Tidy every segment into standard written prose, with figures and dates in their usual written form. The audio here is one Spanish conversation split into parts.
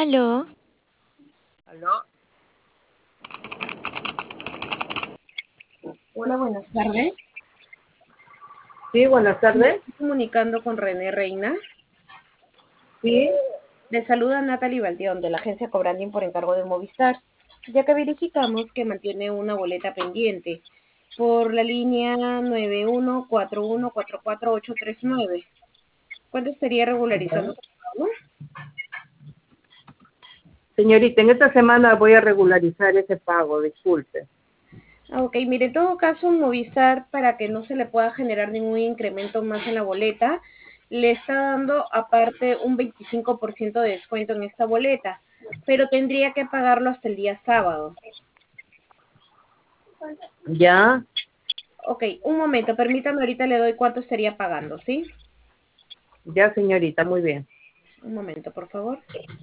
Aló, ¿Aló? Hola, buenas tardes. Sí, buenas Me tardes. estoy comunicando con René Reina. Sí, Le saluda Natalie Valdión de la agencia Cobranding por encargo de Movistar, ya que verificamos que mantiene una boleta pendiente por la línea 9141444839. ¿Cuándo estaría regularizando su pago? señorita, en esta semana voy a regularizar ese pago, disculpe. Ok, mire, en todo caso, Movistar, para que no se le pueda generar ningún incremento más en la boleta, le está dando aparte un 25% de descuento en esta boleta, pero tendría que pagarlo hasta el día sábado. ¿Ya? Ok, un momento, permítame, ahorita le doy cuánto estaría pagando, ¿sí? Ya, señorita, muy bien. Un momento, por favor.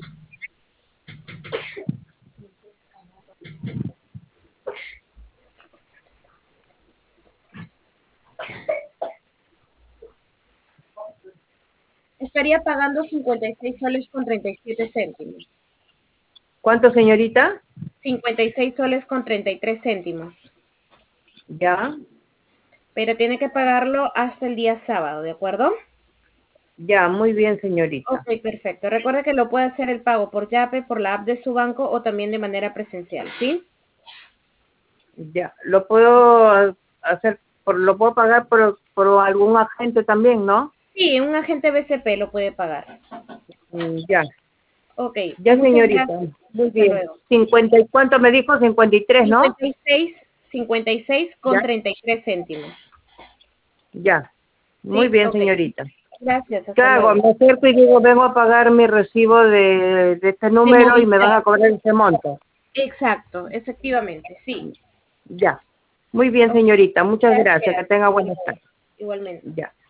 Estaría pagando 56 soles con 37 céntimos. ¿Cuánto, señorita? 56 soles con 33 céntimos. Ya, Pero tiene que pagarlo hasta el día sábado, ¿de acuerdo? ya, muy bien, señorita. Ok, perfecto. Recuerde que lo puede hacer el pago por Yape, por la app de su banco o también de manera presencial, ¿sí? Ya, lo puedo hacer, lo puedo pagar por algún agente también, ¿no? Sí, un agente BCP lo puede pagar. Ya, Ok, ya, muchas señorita, gracias. muy Hasta bien. luego. 50, ¿y cuánto me dijo? 53, ¿no? 56 con Ya, 33 céntimos. ya, muy Sí, bien, ok. señorita. Gracias, ¿Qué hasta hago? luego. Me acerco y digo, vengo a pagar mi recibo de este De número y me van Movistar. a cobrar ese monto. Exacto, efectivamente, sí. Ya. Muy bien, Ok, señorita. Muchas gracias. Que gracias. tenga Hasta buenas luego. tardes. Igualmente. Ya.